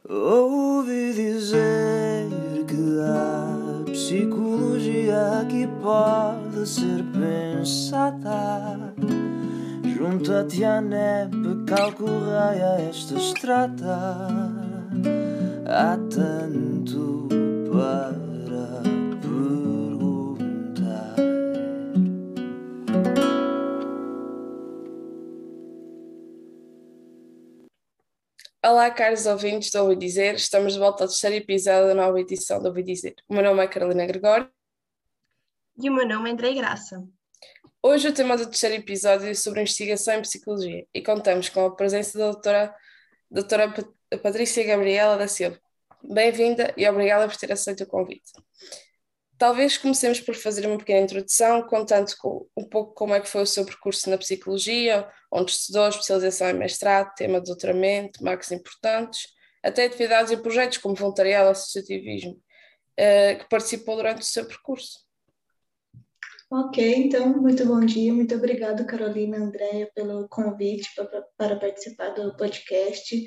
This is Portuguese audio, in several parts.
Ouvi dizer que a psicologia aqui pode ser pensada. Junta-te à NEP, calcorreia esta estrada. Há tanto para perguntar. Olá, caros ouvintes do Ouvi Dizer, estamos de volta ao terceiro episódio da nova edição do Ouvi Dizer. O meu nome é Carolina Gregório. E o meu nome é Andrei Graça. Hoje o tema do terceiro episódio é sobre investigação em psicologia e contamos com a presença da doutora Patrícia Gabriela da Silva. Bem-vinda e obrigada por ter aceito o convite. Talvez comecemos por fazer uma pequena introdução, contando um pouco como é que foi o seu percurso na psicologia, onde estudou, especialização em mestrado, tema de doutoramento, marcos importantes, até atividades e projetos como voluntariado e associativismo, que participou durante o seu percurso. Ok, então, muito bom dia, muito obrigado, Carolina e Andréia, pelo convite para participar do podcast.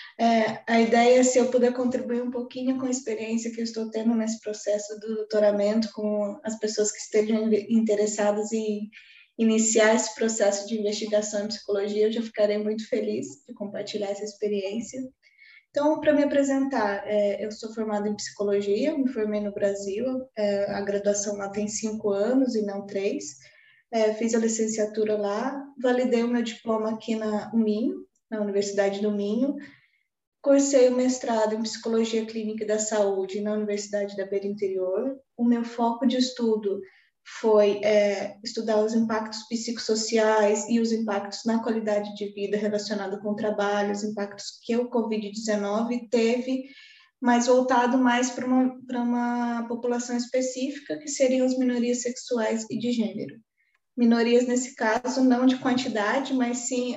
A ideia é se eu puder contribuir um pouquinho com a experiência que eu estou tendo nesse processo do doutoramento, com as pessoas que estejam interessadas em iniciar esse processo de investigação em psicologia, eu já ficarei muito feliz de compartilhar essa experiência. Então, para me apresentar, eu sou formada em psicologia, me formei no Brasil, a graduação lá tem 5 anos e não 3. Fiz a licenciatura lá, validei o meu diploma aqui na Minho, na Universidade do Minho, cursei o mestrado em Psicologia Clínica e da Saúde na Universidade da Beira Interior. O meu foco de estudo foi estudar os impactos psicossociais e os impactos na qualidade de vida relacionado com o trabalho, os impactos que o Covid-19 teve, mas voltado mais para uma população específica, que seriam as minorias sexuais e de gênero. Minorias, nesse caso, não de quantidade, mas sim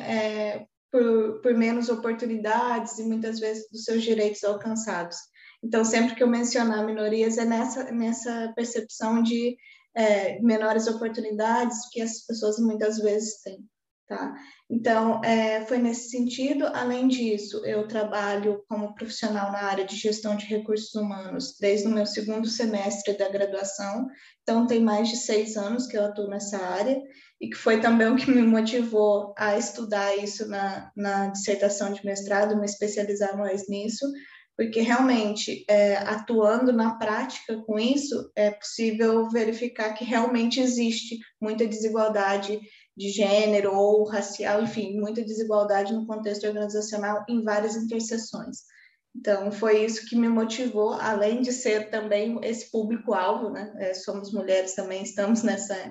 por menos oportunidades e muitas vezes dos seus direitos alcançados. Então, sempre que eu mencionar minorias, é nessa percepção de menores oportunidades que as pessoas muitas vezes têm, tá? Então, foi nesse sentido. Além disso, eu trabalho como profissional na área de gestão de recursos humanos desde o meu segundo semestre da graduação, então tem mais de 6 anos que eu atuo nessa área, e que foi também o que me motivou a estudar isso na dissertação de mestrado, me especializar mais nisso, porque realmente, atuando na prática com isso, é possível verificar que realmente existe muita desigualdade de gênero ou racial, enfim, muita desigualdade no contexto organizacional em várias interseções. Então, foi isso que me motivou, além de ser também esse público-alvo, né? Somos mulheres também, estamos nessa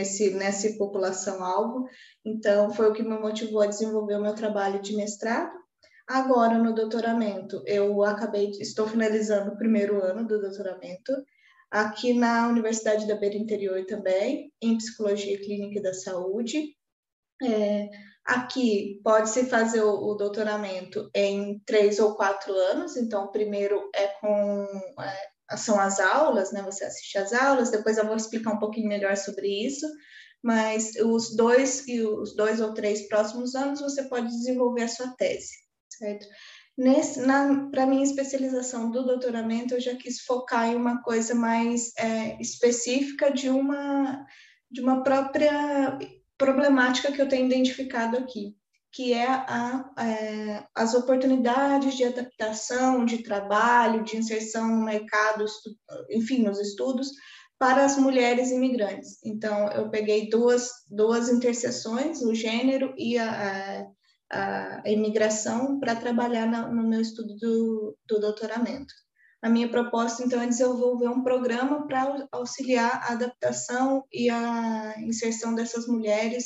população-alvo. Então, foi o que me motivou a desenvolver o meu trabalho de mestrado. Agora, no doutoramento, estou finalizando o primeiro ano do doutoramento, aqui na Universidade da Beira Interior também, em Psicologia Clínica e da Saúde. Aqui pode-se fazer o doutoramento em 3 ou 4 anos, então o primeiro são as aulas, né? Você assiste às aulas, depois eu vou explicar um pouquinho melhor sobre isso, mas os 2 ou 3 próximos anos você pode desenvolver a sua tese, certo? Para minha especialização do doutoramento, eu já quis focar em uma coisa mais específica de uma própria problemática que eu tenho identificado aqui, que é as oportunidades de adaptação, de trabalho, de inserção no mercado, enfim, nos estudos, para as mulheres imigrantes. Então, eu peguei duas interseções, o gênero e a imigração, para trabalhar no meu estudo do doutoramento. A minha proposta, então, é desenvolver um programa para auxiliar a adaptação e a inserção dessas mulheres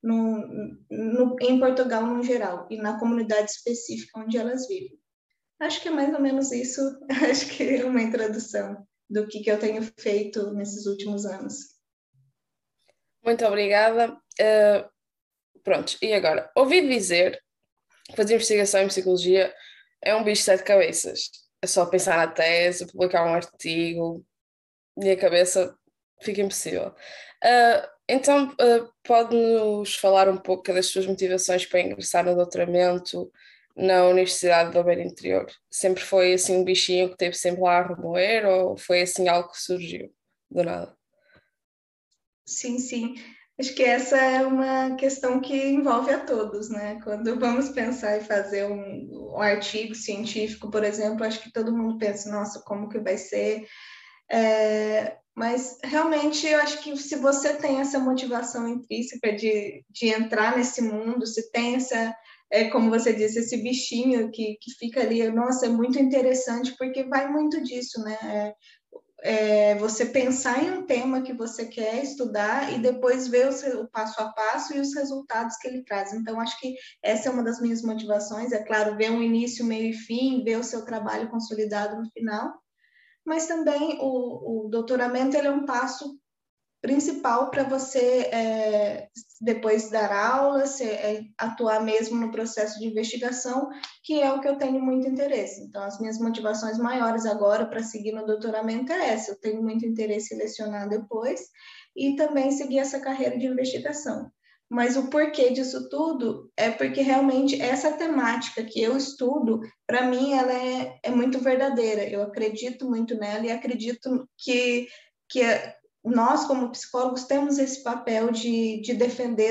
em Portugal, no geral, e na comunidade específica onde elas vivem. Acho que é mais ou menos isso, acho que é uma introdução do que eu tenho feito nesses últimos anos. Muito obrigada. Pronto, e agora? Ouvi dizer que fazer investigação em psicologia é um bicho de 7 cabeças. É só pensar na tese, publicar um artigo e a cabeça fica impossível. Então, pode-nos falar um pouco das suas motivações para ingressar no doutoramento, na Universidade do Beira Interior? Sempre foi assim um bichinho que teve sempre lá a remoer ou foi assim algo que surgiu do nada? Sim, sim. Acho que essa é uma questão que envolve a todos, né? Quando vamos pensar em fazer um artigo científico, por exemplo, acho que todo mundo pensa, nossa, como que vai ser? Mas realmente eu acho que se você tem essa motivação intrínseca de entrar nesse mundo, se tem essa, como você disse, esse bichinho que fica ali, nossa, é muito interessante, porque vai muito disso, né? Você pensar em um tema que você quer estudar e depois ver o passo a passo e os resultados que ele traz. Então, acho que essa é uma das minhas motivações, é claro, ver um início, meio e fim, ver o seu trabalho consolidado no final, mas também o doutoramento ele é um passo principal para você depois dar aulas, atuar mesmo no processo de investigação, que é o que eu tenho muito interesse. Então, as minhas motivações maiores agora para seguir no doutoramento é essa. Eu tenho muito interesse em lecionar depois e também seguir essa carreira de investigação. Mas o porquê disso tudo é porque realmente essa temática que eu estudo, para mim, ela é muito verdadeira. Eu acredito muito nela e acredito que nós, como psicólogos, temos esse papel de defender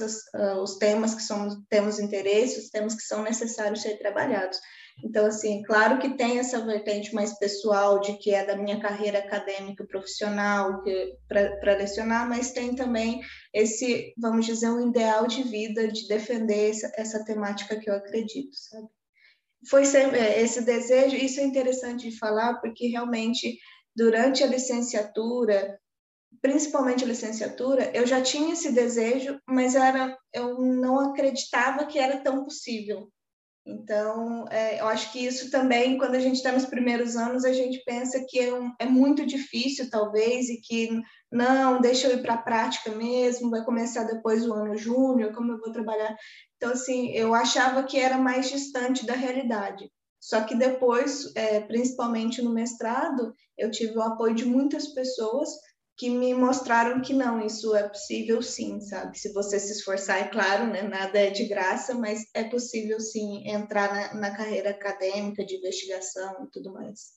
os temas que temos interesse, os temas que são necessários ser trabalhados. Então, assim, claro que tem essa vertente mais pessoal, de que é da minha carreira acadêmica profissional para lecionar, mas tem também esse, vamos dizer, um ideal de vida de defender essa temática que eu acredito, sabe? Foi sempre esse desejo, isso é interessante de falar, porque realmente, durante a licenciatura, principalmente a licenciatura, eu já tinha esse desejo, mas eu não acreditava que era tão possível. Então, eu acho que isso também, quando a gente está nos primeiros anos, a gente pensa que é muito difícil, talvez, e que não, deixa eu ir para a prática mesmo, vai começar depois o ano júnior, como eu vou trabalhar. Então, assim, eu achava que era mais distante da realidade. Só que depois, principalmente no mestrado, eu tive o apoio de muitas pessoas que me mostraram que não, isso é possível sim, sabe? Se você se esforçar, é claro, né? Nada é de graça, mas é possível sim entrar na carreira acadêmica, de investigação e tudo mais.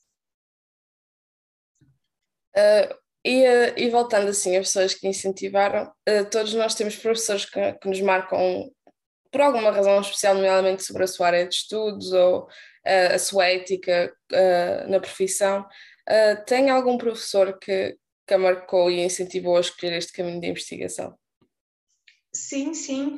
E voltando assim, as pessoas que incentivaram, todos nós temos professores que nos marcam por alguma razão especial, nomeadamente sobre a sua área de estudos ou a sua ética na profissão. Tem algum professor que a marcou e a incentivou a escolher este caminho de investigação? Sim, sim.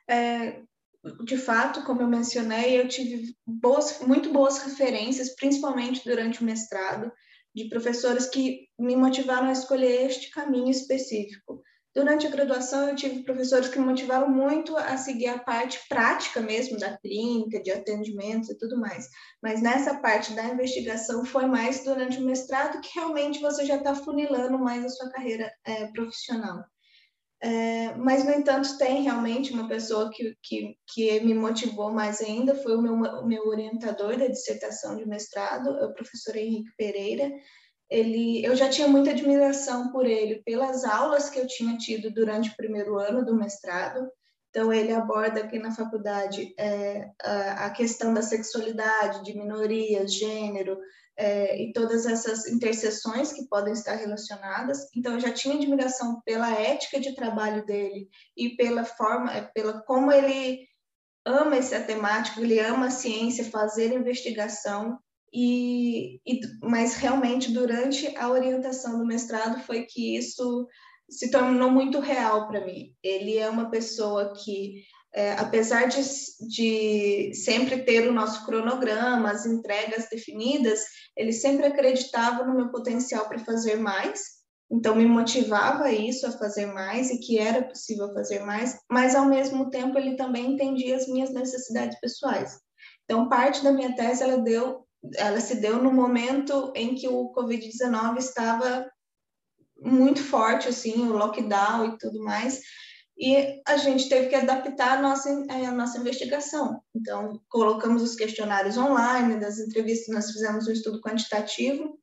De fato, como eu mencionei, eu tive muito boas referências, principalmente durante o mestrado, de professores que me motivaram a escolher este caminho específico. Durante a graduação, eu tive professores que me motivaram muito a seguir a parte prática mesmo da clínica, de atendimento e tudo mais. Mas nessa parte da investigação foi mais durante o mestrado, que realmente você já está funilando mais a sua carreira profissional. Mas, no entanto, tem realmente uma pessoa que me motivou mais ainda, foi o meu orientador da dissertação de mestrado, o professor Henrique Pereira. Eu já tinha muita admiração por ele, pelas aulas que eu tinha tido durante o primeiro ano do mestrado. Então, ele aborda aqui na faculdade a questão da sexualidade, de minorias, gênero, e todas essas interseções que podem estar relacionadas. Então, eu já tinha admiração pela ética de trabalho dele e pela forma, pela como ele ama essa temática, ele ama a ciência, fazer investigação. Mas realmente durante a orientação do mestrado foi que isso se tornou muito real para mim. Ele é uma pessoa que, apesar de sempre ter o nosso cronograma, as entregas definidas, ele sempre acreditava no meu potencial para fazer mais. Então, me motivava isso, a fazer mais, e que era possível fazer mais, mas, ao mesmo tempo, ele também entendia as minhas necessidades pessoais. Então, parte da minha tese, ela se deu no momento em que o Covid-19 estava muito forte, assim, o lockdown e tudo mais, e a gente teve que adaptar a nossa investigação. Então, colocamos os questionários online, das entrevistas, nós fizemos um estudo quantitativo,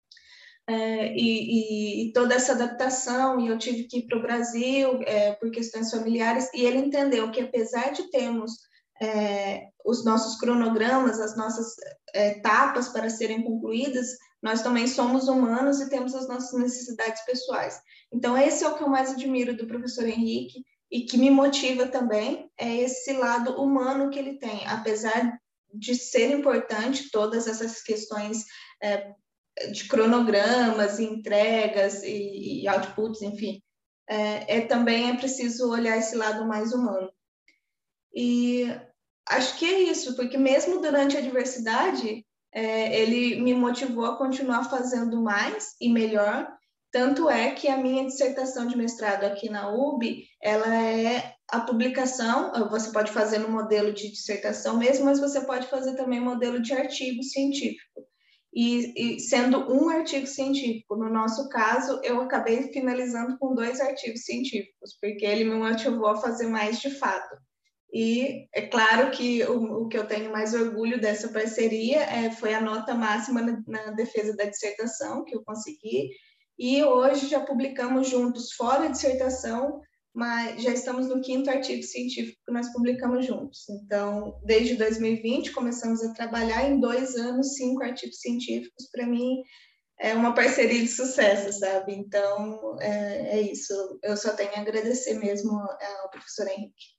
e toda essa adaptação, e eu tive que ir para o Brasil por questões familiares, e ele entendeu que, apesar de termos os nossos cronogramas, as nossas etapas para serem concluídas, nós também somos humanos e temos as nossas necessidades pessoais. Então, esse é o que eu mais admiro do professor Henrique e que me motiva também, é esse lado humano que ele tem, apesar de ser importante todas essas questões de cronogramas, entregas e outputs, enfim, também é preciso olhar esse lado mais humano. E acho que é isso, porque mesmo durante a adversidade, ele me motivou a continuar fazendo mais e melhor. Tanto é que a minha dissertação de mestrado aqui na UB, ela é a publicação, você pode fazer no modelo de dissertação mesmo, mas você pode fazer também modelo de artigo científico. E sendo um artigo científico, no nosso caso, eu acabei finalizando com 2 artigos científicos, porque ele me motivou a fazer mais de fato. E é claro que o que eu tenho mais orgulho dessa parceria foi a nota máxima na defesa da dissertação que eu consegui, e hoje já publicamos juntos, fora a dissertação, mas já estamos no 5º artigo científico que nós publicamos juntos. Então, desde 2020, começamos a trabalhar em 2 anos, 5 artigos científicos. Para mim, é uma parceria de sucesso, sabe? Então, é isso. Eu só tenho a agradecer mesmo ao professor Henrique.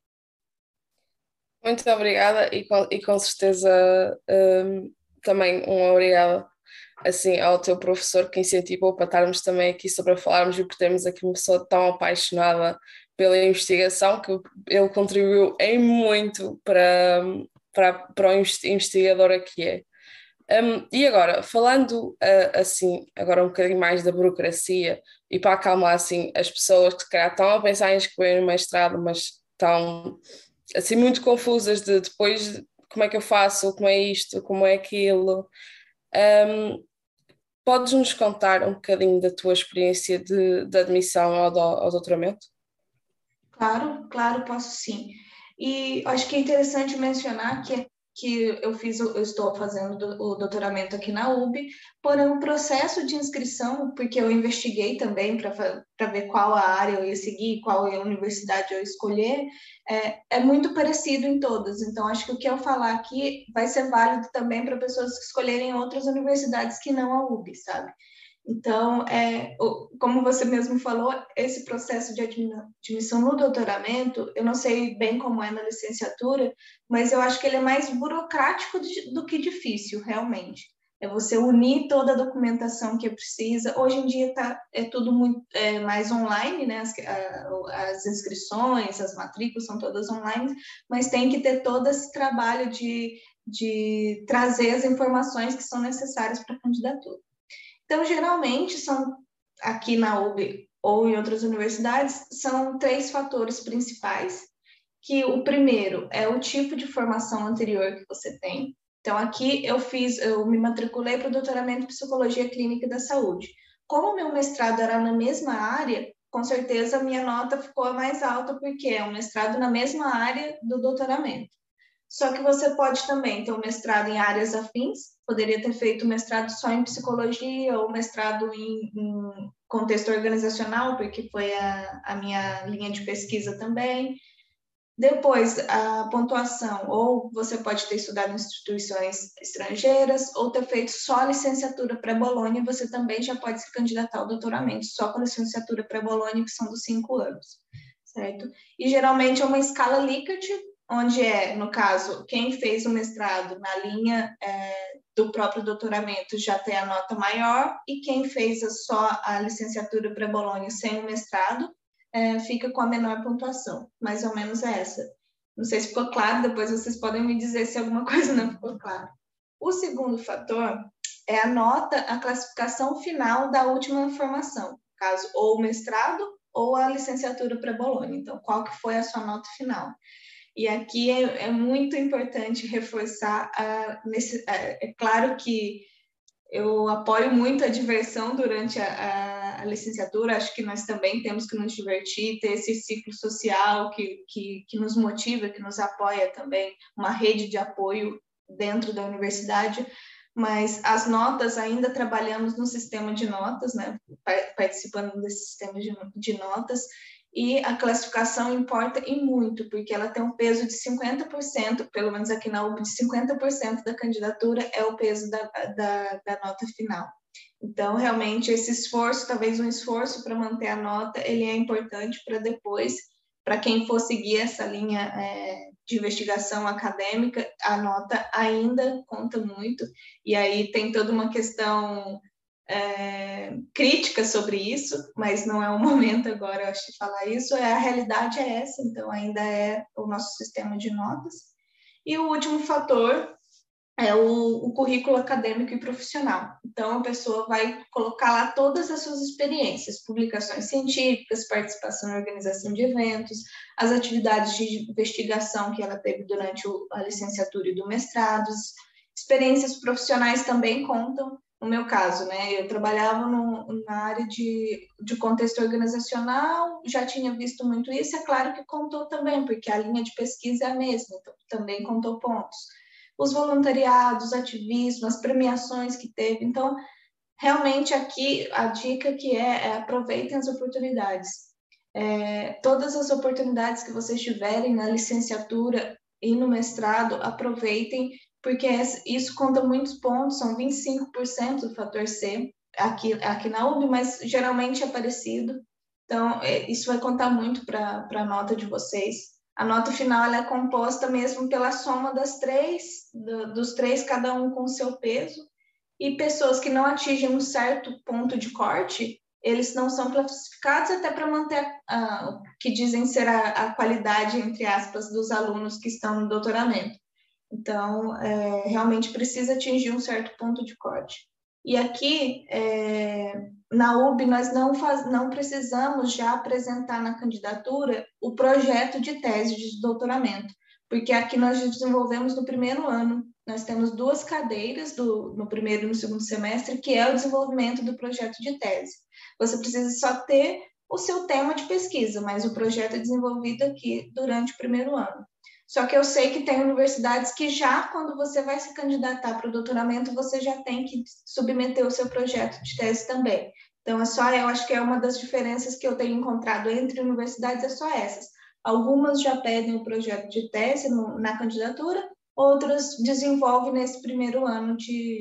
Muito obrigada e com certeza também um obrigado assim, ao teu professor que incentivou para estarmos também aqui sobre a falarmos e por termos aqui uma pessoa tão apaixonada pela investigação, que ele contribuiu em muito para o investigador que é. E agora, falando assim, agora um bocadinho mais da burocracia e para acalmar assim, as pessoas que se calhar estão a pensar em escolher um mestrado, mas estão assim muito confusas de depois como é que eu faço, como é isto, como é aquilo. Podes-nos contar um bocadinho da tua experiência de admissão ao doutoramento? Claro, posso sim. E acho que é interessante mencionar que eu estou fazendo o doutoramento aqui na UB, porém o processo de inscrição, porque eu investiguei também para ver qual a área eu ia seguir, qual a universidade eu ia escolher, é muito parecido em todas. Então, acho que o que eu falar aqui vai ser válido também para pessoas que escolherem outras universidades que não a UB, sabe? Então, como você mesmo falou, esse processo de admissão no doutoramento, eu não sei bem como é na licenciatura, mas eu acho que ele é mais burocrático do que difícil, realmente. É você unir toda a documentação que precisa. Hoje em dia é tudo muito mais online, né? As inscrições, as matrículas são todas online, mas tem que ter todo esse trabalho de trazer as informações que são necessárias para a candidatura. Então, geralmente, aqui na UB ou em outras universidades, são 3 fatores principais, que o primeiro é o tipo de formação anterior que você tem. Então, aqui eu me matriculei para o doutoramento em Psicologia Clínica e da Saúde. Como o meu mestrado era na mesma área, com certeza a minha nota ficou mais alta, porque é um mestrado na mesma área do doutoramento. Só que você pode também ter um mestrado em áreas afins, poderia ter feito mestrado só em psicologia ou mestrado em contexto organizacional, porque foi a minha linha de pesquisa também. Depois, a pontuação, ou você pode ter estudado em instituições estrangeiras, ou ter feito só licenciatura pré-Bolonha, você também já pode se candidatar ao doutoramento, só com licenciatura pré-Bolonha, que são dos 5 anos, certo? E geralmente é uma escala Likert, onde no caso, quem fez o mestrado na linha do próprio doutoramento já tem a nota maior, e quem fez só a licenciatura pré-Bolonha sem o mestrado fica com a menor pontuação. Mais ou menos essa. Não sei se ficou claro, depois vocês podem me dizer se alguma coisa não ficou clara. O segundo fator é a nota, a classificação final da última formação, no caso, ou o mestrado ou a licenciatura pré-Bolonha. Então, qual que foi a sua nota final? E aqui é muito importante reforçar, é claro que eu apoio muito a diversão durante a licenciatura, acho que nós também temos que nos divertir, ter esse ciclo social que nos motiva, que nos apoia também, uma rede de apoio dentro da universidade, mas as notas, ainda trabalhamos no sistema de notas, né, participando desse sistema de notas, e a classificação importa e muito, porque ela tem um peso de 50%, pelo menos aqui na UB, de 50% da candidatura é o peso da nota final. Então, realmente, esse esforço, talvez um esforço para manter a nota, ele é importante para depois, para quem for seguir essa linha de investigação acadêmica, a nota ainda conta muito, e aí tem toda uma questão crítica sobre isso, mas não é o momento agora, eu acho, de falar isso. A realidade é essa, então ainda é o nosso sistema de notas. E o último fator é o currículo acadêmico e profissional. Então, a pessoa vai colocar lá todas as suas experiências, publicações científicas, participação em organização de eventos, as atividades de investigação que ela teve durante a licenciatura e do mestrado, experiências profissionais também contam. No meu caso, né, eu trabalhava na área de contexto organizacional, já tinha visto muito isso, é claro que contou também, porque a linha de pesquisa é a mesma, então também contou pontos. Os voluntariados, ativismo, as premiações que teve. Então, realmente aqui a dica que aproveitem as oportunidades. Todas as oportunidades que vocês tiverem na licenciatura e no mestrado, aproveitem, porque isso conta muitos pontos, são 25% do fator C aqui na UB, mas geralmente é parecido. Então, isso vai contar muito para a nota de vocês. A nota final ela é composta mesmo pela soma dos três, cada um com seu peso, e pessoas que não atingem um certo ponto de corte, eles não são classificados até para manter o que dizem ser a qualidade, entre aspas, dos alunos que estão no doutoramento. Então, realmente precisa atingir um certo ponto de corte. E aqui, na UB, nós não precisamos já apresentar na candidatura o projeto de tese de doutoramento, porque aqui nós desenvolvemos no primeiro ano. Nós temos 2 cadeiras no primeiro e no segundo semestre, que é o desenvolvimento do projeto de tese. Você precisa só ter o seu tema de pesquisa, mas o projeto é desenvolvido aqui durante o primeiro ano. Só que eu sei que tem universidades que já, quando você vai se candidatar para o doutoramento, você já tem que submeter o seu projeto de tese também. Então, eu acho que é uma das diferenças que eu tenho encontrado entre universidades, é só essas. Algumas já pedem o projeto de tese na candidatura, outras desenvolvem nesse primeiro ano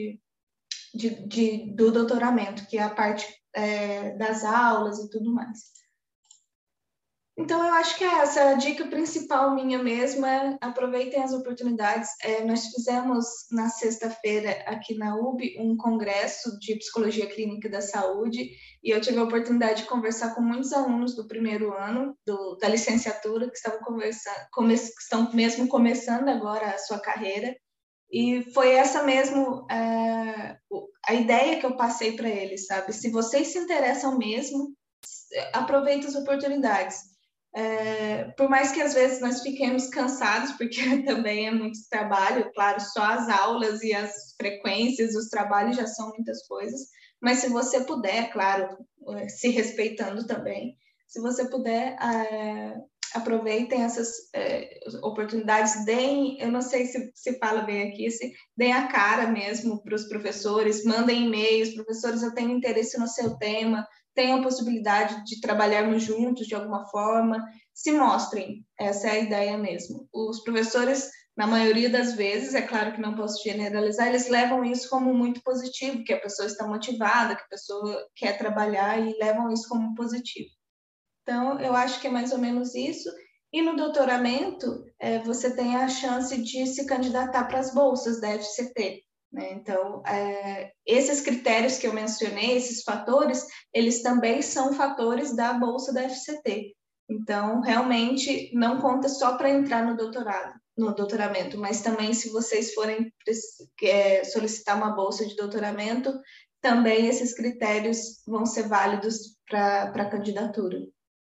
do doutoramento, que é a parte das aulas e tudo mais. Então, eu acho que essa a dica principal minha mesmo aproveitem as oportunidades. Nós fizemos na sexta-feira aqui na UB um congresso de psicologia clínica da saúde e eu tive a oportunidade de conversar com muitos alunos do primeiro ano da licenciatura que estão mesmo começando agora a sua carreira, e foi essa mesmo a ideia que eu passei para eles, sabe? Se vocês se interessam mesmo, aproveitem as oportunidades. Por mais que às vezes nós fiquemos cansados, porque também é muito trabalho, claro, só as aulas e as frequências, os trabalhos já são muitas coisas, mas se você puder, claro, se respeitando também, se você puder, aproveitem essas oportunidades, eu não sei se fala bem aqui, deem a cara mesmo para os professores, mandem e-mails, professores, eu tenho interesse no seu tema, tem a possibilidade de trabalharmos juntos de alguma forma, se mostrem, essa é a ideia mesmo. Os professores, na maioria das vezes, é claro que não posso generalizar, eles levam isso como muito positivo, que a pessoa está motivada, que a pessoa quer trabalhar e levam isso como positivo. Então, eu acho que é mais ou menos isso. E no doutoramento, você tem a chance de se candidatar para as bolsas da FCT. Né? Então, esses critérios que eu mencionei, esses fatores, eles também são fatores da bolsa da FCT. Então, realmente, não conta só para entrar no doutoramento, mas também se vocês forem solicitar uma bolsa de doutoramento, também esses critérios vão ser válidos para a candidatura.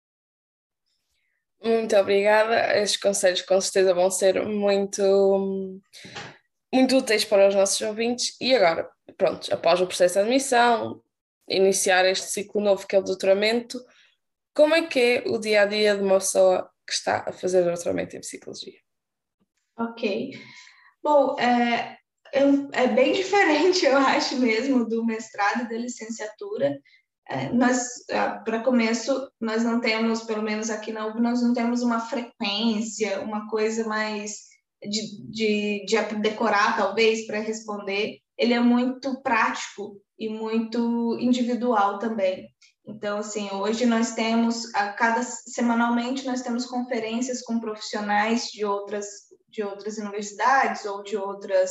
Muito obrigada. Estes conselhos com certeza vão ser muito úteis para os nossos ouvintes. E agora, pronto, após o processo de admissão, iniciar este ciclo novo que é o doutoramento, como é que é o dia-a-dia de uma pessoa que está a fazer doutoramento em psicologia? Ok. Bom, é bem diferente, eu acho mesmo, do mestrado e da licenciatura. Para começo, nós não temos, pelo menos aqui na UB, nós não temos uma frequência, uma coisa mais de decorar, talvez, para responder. Ele é muito prático e muito individual também. Então, assim, hoje nós temos, semanalmente, nós temos conferências com profissionais de outras universidades ou de outras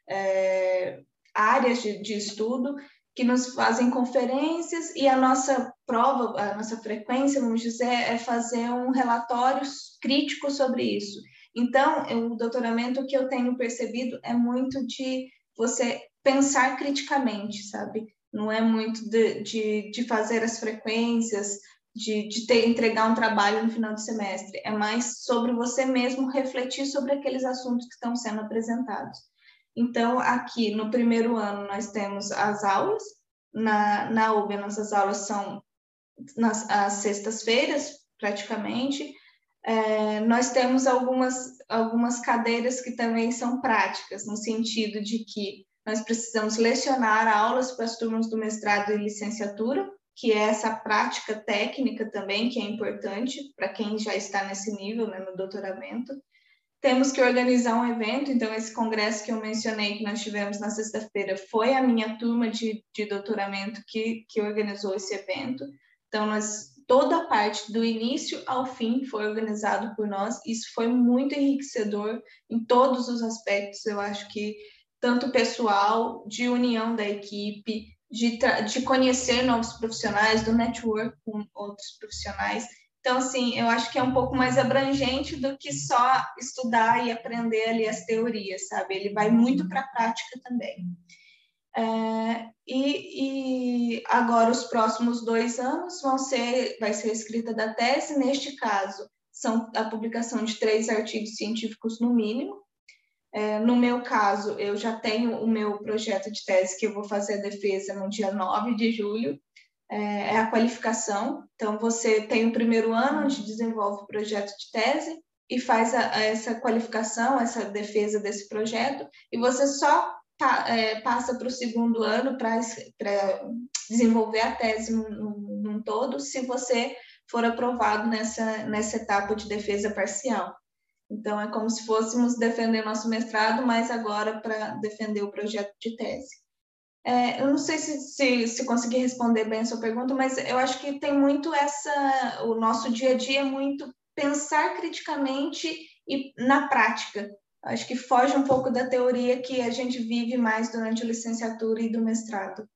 áreas de estudo, que nos fazem conferências, e a nossa prova, a nossa frequência, vamos dizer, é fazer um relatório crítico sobre isso. Então, o doutoramento, que eu tenho percebido é muito de você pensar criticamente, sabe? Não é muito de fazer as frequências, de entregar um trabalho no final do semestre. É mais sobre você mesmo refletir sobre aqueles assuntos que estão sendo apresentados. Então, aqui no primeiro ano, nós temos as aulas. Na UB, nossas aulas são às sextas-feiras, praticamente. Nós temos algumas cadeiras que também são práticas, no sentido de que nós precisamos lecionar aulas para as turmas do mestrado e licenciatura, que é essa prática técnica também, que é importante para quem já está nesse nível, né, no doutoramento. Temos que organizar um evento, então esse congresso que eu mencionei, que nós tivemos na sexta-feira, foi a minha turma de doutoramento que organizou esse evento. Então, toda a parte, do início ao fim, foi organizado por nós. Isso foi muito enriquecedor em todos os aspectos. Eu acho que tanto pessoal, de união da equipe, de conhecer novos profissionais, do network com outros profissionais. Então, assim, eu acho que é um pouco mais abrangente do que só estudar e aprender ali as teorias, sabe? Ele vai muito para a prática também. E agora, os próximos 2 anos vai ser a escrita da tese. Neste caso, são a publicação de 3 artigos científicos no mínimo. No meu caso, eu já tenho o meu projeto de tese, que eu vou fazer a defesa no dia 9 de julho. É a qualificação. Então, você tem o primeiro ano, onde desenvolve o projeto de tese e faz essa qualificação, essa defesa desse projeto, e você só passa para o segundo ano para desenvolver a tese num todo, se você for aprovado nessa etapa de defesa parcial. Então, é como se fôssemos defender nosso mestrado, mas agora para defender o projeto de tese. Eu não sei se consegui responder bem a sua pergunta, mas eu acho que tem muito o nosso dia a dia é muito pensar criticamente e na prática. Acho que foge um pouco da teoria que a gente vive mais durante a licenciatura e do mestrado.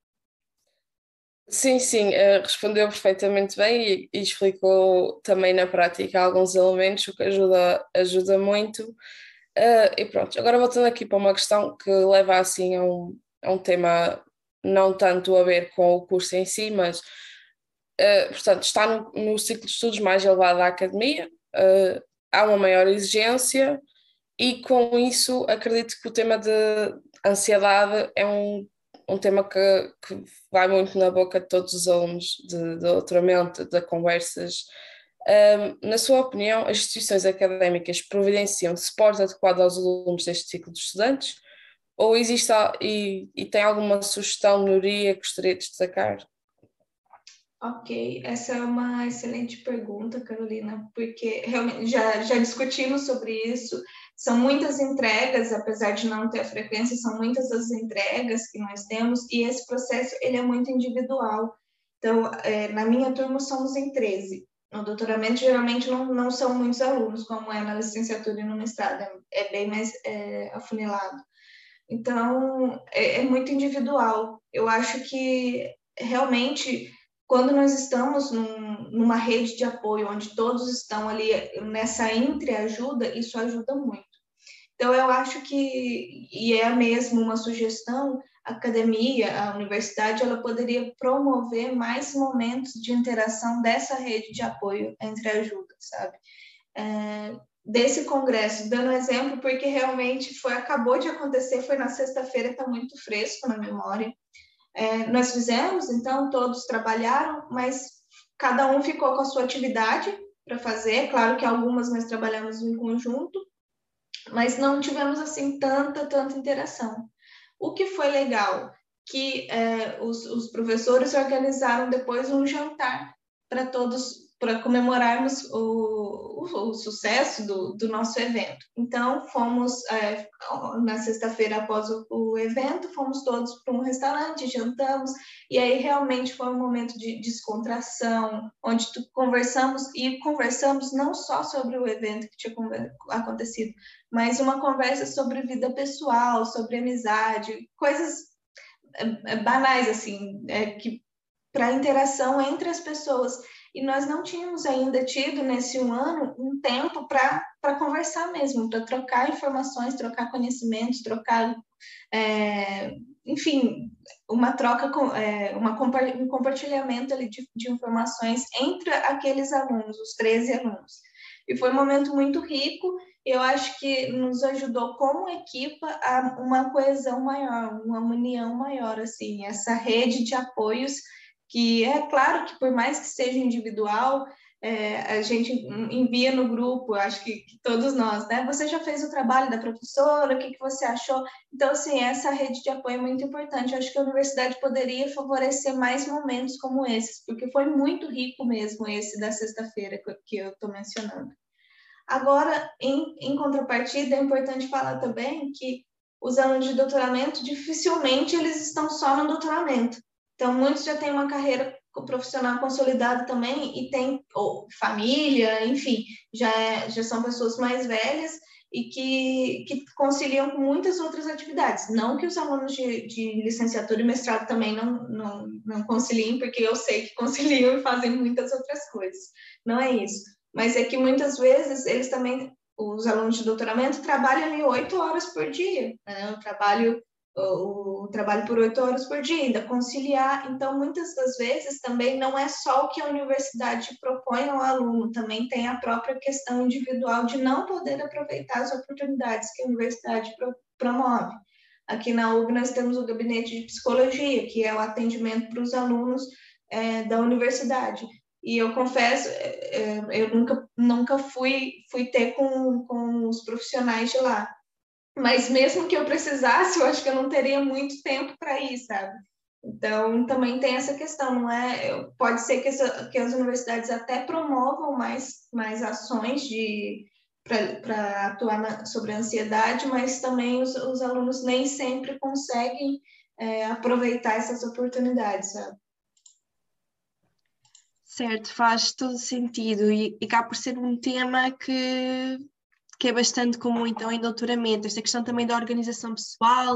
Sim, respondeu perfeitamente bem e explicou também na prática alguns elementos, o que ajuda muito. E pronto, agora voltando aqui para uma questão que leva assim a um tema não tanto a ver com o curso em si, mas portanto está no ciclo de estudos mais elevado da academia, há uma maior exigência e com isso acredito que o tema de ansiedade é um tema que vai muito na boca de todos os alunos de doutoramento, de conversas. Na sua opinião, as instituições académicas providenciam suporte adequado aos alunos deste ciclo de estudantes? Ou existe e tem alguma sugestão, melhoria que gostaria de destacar? Ok, essa é uma excelente pergunta, Carolina, porque realmente já discutimos sobre isso. São muitas entregas, apesar de não ter a frequência, são muitas as entregas que nós temos, e esse processo ele é muito individual. Então, na minha turma somos em 13. No doutoramento, geralmente, não são muitos alunos, como é na licenciatura e no mestrado, é bem mais afunilado. Então, é muito individual. Eu acho que, realmente, quando nós estamos numa rede de apoio, onde todos estão ali nessa entreajuda, isso ajuda muito. Então, eu acho que, e é mesmo uma sugestão, a academia, a universidade, ela poderia promover mais momentos de interação dessa rede de apoio entre ajuda, sabe? Desse congresso, dando exemplo, porque realmente acabou de acontecer, foi na sexta-feira, está muito fresco na memória. Nós fizemos, então, todos trabalharam, mas cada um ficou com a sua atividade para fazer. Claro que algumas nós trabalhamos em conjunto, mas não tivemos, assim, tanta interação. O que foi legal, que os professores organizaram depois um jantar para todos, para comemorarmos o sucesso do nosso evento. Então, fomos, na sexta-feira após o evento, fomos todos para um restaurante, jantamos, e aí realmente foi um momento de descontração, onde conversamos não só sobre o evento que tinha acontecido, mas uma conversa sobre vida pessoal, sobre amizade, coisas banais, assim, que para interação entre as pessoas. E nós não tínhamos ainda tido, nesse um ano, um tempo para conversar mesmo, para trocar informações, trocar conhecimentos, trocar, enfim, uma troca, um compartilhamento ali de informações entre aqueles alunos, os 13 alunos. E foi um momento muito rico, eu acho que nos ajudou como equipa a uma coesão maior, uma união maior, assim, essa rede de apoios que é claro que por mais que seja individual, a gente envia no grupo, acho que todos nós, né? Você já fez o trabalho da professora, o que você achou? Então, assim, essa rede de apoio é muito importante. Eu acho que a universidade poderia favorecer mais momentos como esses, porque foi muito rico mesmo esse da sexta-feira que eu estou mencionando. Agora, em contrapartida, é importante falar também que os alunos de doutoramento, dificilmente eles estão só no doutoramento. Então, muitos já têm uma carreira profissional consolidada também e têm família, enfim, já são pessoas mais velhas e que conciliam com muitas outras atividades. Não que os alunos de licenciatura e mestrado também não conciliem, porque eu sei que conciliam e fazem muitas outras coisas. Não é isso. Mas é que muitas vezes eles também, os alunos de doutoramento, trabalham ali 8 horas por dia, né? O trabalho por 8 horas por dia, ainda conciliar. Então, muitas das vezes também não é só o que a universidade propõe ao aluno, também tem a própria questão individual de não poder aproveitar as oportunidades que a universidade promove. Aqui na UB nós temos o gabinete de psicologia, que é o atendimento para os alunos da universidade. E eu confesso, eu nunca fui ter com os profissionais de lá. Mas mesmo que eu precisasse, eu acho que eu não teria muito tempo para ir, sabe? Então, também tem essa questão, não é? Pode ser que as universidades até promovam mais ações para atuar sobre a ansiedade, mas também os alunos nem sempre conseguem aproveitar essas oportunidades, sabe? Certo, faz todo sentido e acaba por ser um tema que é bastante comum então em doutoramento, esta questão também da organização pessoal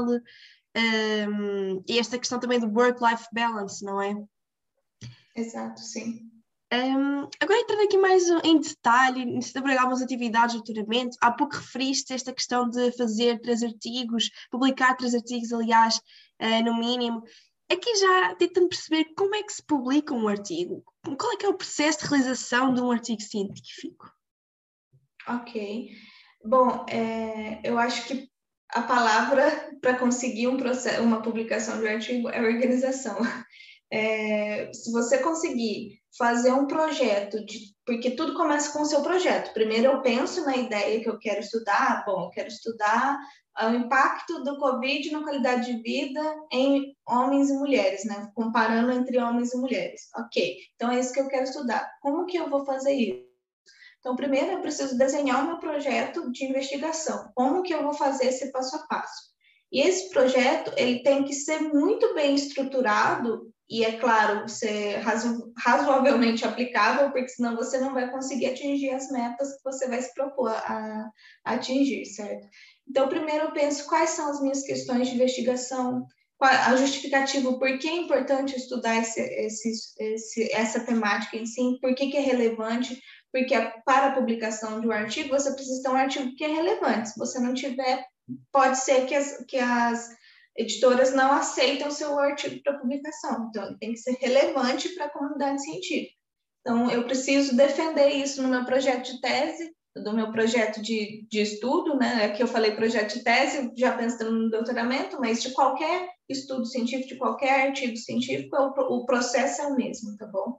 e esta questão também do work-life balance, não é? Exato, sim. Agora entrando aqui mais em detalhe sobre algumas atividades de doutoramento, há pouco referiste esta questão de fazer 3 artigos, publicar 3 artigos, aliás, no mínimo. Aqui já tentando perceber como é que se publica um artigo, qual é que é o processo de realização de um artigo científico? Ok. Bom, eu acho que a palavra para conseguir uma publicação de um artigo é organização. Se você conseguir fazer um projeto, porque tudo começa com o seu projeto. Primeiro eu penso na ideia que eu quero estudar. Bom, eu quero estudar o impacto do Covid na qualidade de vida em homens e mulheres, né? Comparando entre homens e mulheres. Ok, então é isso que eu quero estudar. Como que eu vou fazer isso? Então, primeiro eu preciso desenhar o meu projeto de investigação. Como que eu vou fazer esse passo a passo? E esse projeto, ele tem que ser muito bem estruturado e, é claro, ser razoavelmente aplicável, porque senão você não vai conseguir atingir as metas que você vai se propor a atingir, certo? Então, primeiro eu penso quais são as minhas questões de investigação, a justificativa, por que é importante estudar essa temática em si, por que é relevante, porque para a publicação de um artigo, você precisa ter um artigo que é relevante. Se você não tiver, pode ser que as editoras não aceitem o seu artigo para publicação. Então, ele tem que ser relevante para a comunidade científica. Então, eu preciso defender isso no meu projeto de tese, do meu projeto de estudo, né? Aqui eu falei projeto de tese, já pensando no doutoramento, mas de qualquer estudo científico, de qualquer artigo científico, o processo é o mesmo, tá bom?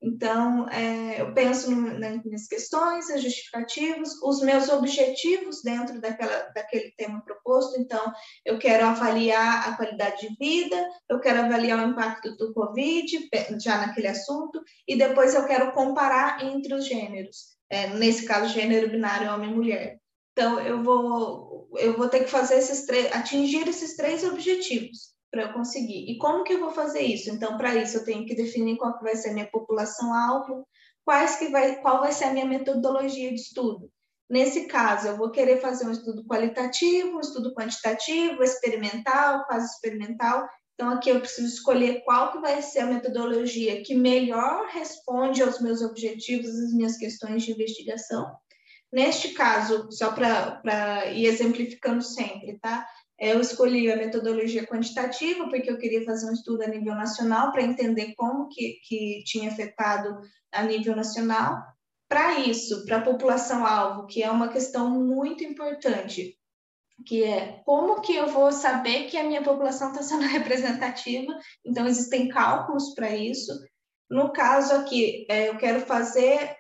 Então, eu penso nas minhas questões, as justificativas, os meus objetivos dentro daquele tema proposto. Então, eu quero avaliar a qualidade de vida, eu quero avaliar o impacto do Covid, já naquele assunto, e depois eu quero comparar entre os gêneros. Nesse caso, gênero binário, homem e mulher. Então, eu vou ter que fazer atingir esses 3 objetivos para eu conseguir. E como que eu vou fazer isso? Então, para isso, eu tenho que definir qual que vai ser a minha população-alvo, qual vai ser a minha metodologia de estudo. Nesse caso, eu vou querer fazer um estudo qualitativo, um estudo quantitativo, experimental, quase experimental. Então, aqui eu preciso escolher qual que vai ser a metodologia que melhor responde aos meus objetivos, às minhas questões de investigação. Neste caso, só para ir exemplificando sempre, tá? Eu escolhi a metodologia quantitativa, porque eu queria fazer um estudo a nível nacional para entender como que tinha afetado a nível nacional. Para isso, para a população-alvo, que é uma questão muito importante, que é como que eu vou saber que a minha população está sendo representativa. Então, existem cálculos para isso. No caso aqui, eu quero fazer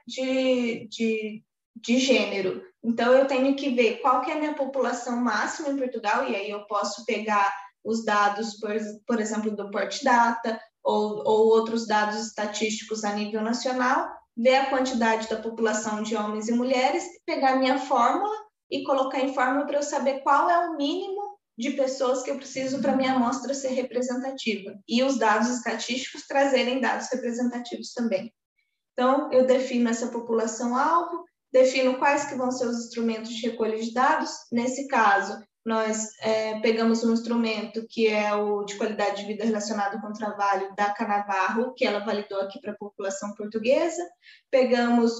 de gênero. Então, eu tenho que ver qual que é a minha população máxima em Portugal, e aí eu posso pegar os dados, por exemplo, do Portdata, ou outros dados estatísticos a nível nacional, ver a quantidade da população de homens e mulheres, pegar a minha fórmula e colocar em fórmula para eu saber qual é o mínimo de pessoas que eu preciso para minha amostra ser representativa. E os dados estatísticos trazerem dados representativos também. Então, eu defino essa população-alvo, defino quais que vão ser os instrumentos de recolha de dados. Nesse caso, nós pegamos um instrumento que é o de qualidade de vida relacionado com o trabalho da Canavarro, que ela validou aqui para a população portuguesa. Pegamos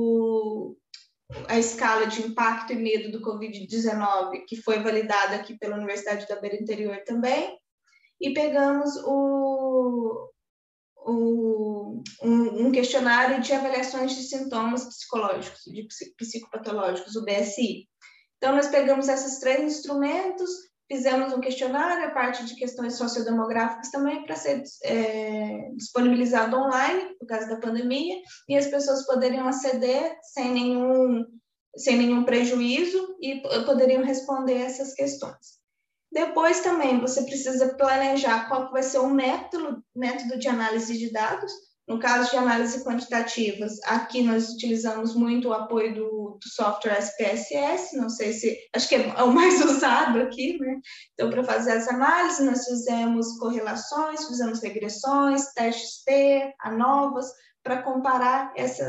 a escala de impacto e medo do Covid-19, que foi validada aqui pela Universidade da Beira Interior também. E pegamos um questionário de avaliações de sintomas psicológicos, de psicopatológicos, o BSI. Então, nós pegamos esses 3 instrumentos, fizemos um questionário, a parte de questões sociodemográficas também, para ser disponibilizado online, por causa da pandemia, e as pessoas poderiam aceder sem nenhum prejuízo e poderiam responder essas questões. Depois também você precisa planejar qual que vai ser o método de análise de dados. No caso de análise quantitativas, aqui nós utilizamos muito o apoio do software SPSS, não sei se, acho que é o mais usado aqui, né? Então, para fazer essa análise, nós fizemos correlações, fizemos regressões, testes T, ANOVAs, para comparar